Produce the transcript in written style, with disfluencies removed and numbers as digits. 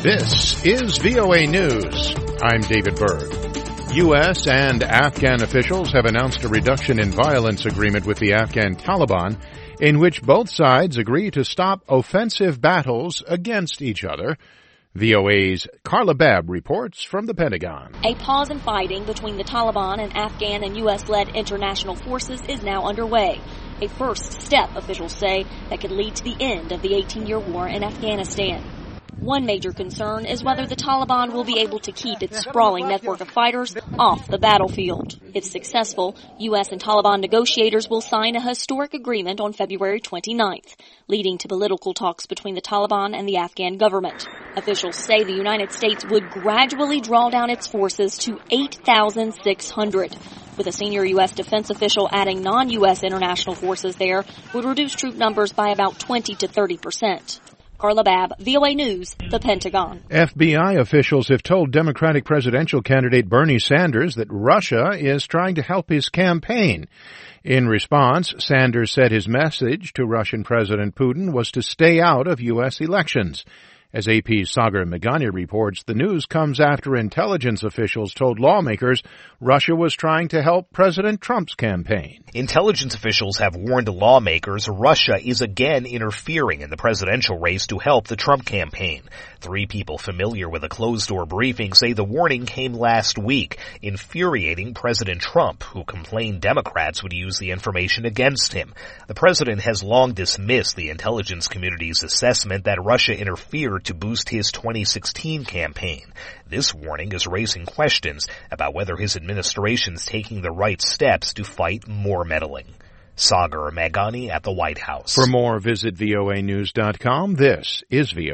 This is VOA News. I'm David Berg. U.S. and Afghan officials have announced a reduction in violence agreement with the Afghan Taliban, in which both sides agree to stop offensive battles against each other. VOA's Carla Babb reports from the Pentagon. A pause in fighting between the Taliban and Afghan and U.S.-led international forces is now underway. A first step, officials say, that could lead to the end of the 18-year war in Afghanistan. One major concern is whether the Taliban will be able to keep its sprawling network of fighters off the battlefield. If successful, U.S. and Taliban negotiators will sign a historic agreement on February 29th, leading to political talks between the Taliban and the Afghan government. Officials say the United States would gradually draw down its forces to 8,600. With a senior U.S. defense official adding non-U.S. international forces there would reduce troop numbers by about 20 to 30%. Carla Babb, VOA News, the Pentagon. FBI officials have told Democratic presidential candidate Bernie Sanders that Russia is trying to help his campaign. In response, Sanders said his message to Russian President Putin was to stay out of U.S. elections. As AP's Sagar Meghani reports, the news comes after intelligence officials told lawmakers Russia was trying to help President Trump's campaign. Intelligence officials have warned lawmakers Russia is again interfering in the presidential race to help the Trump campaign. 3 people familiar with a closed-door briefing say the warning came last week, infuriating President Trump, who complained Democrats would use the information against him. The president has long dismissed the intelligence community's assessment that Russia interfered to boost his 2016 campaign. This warning is raising questions about whether his administration's taking the right steps to fight more meddling. Sagar Meghani at the White House. For more, visit voanews.com. This is VOA.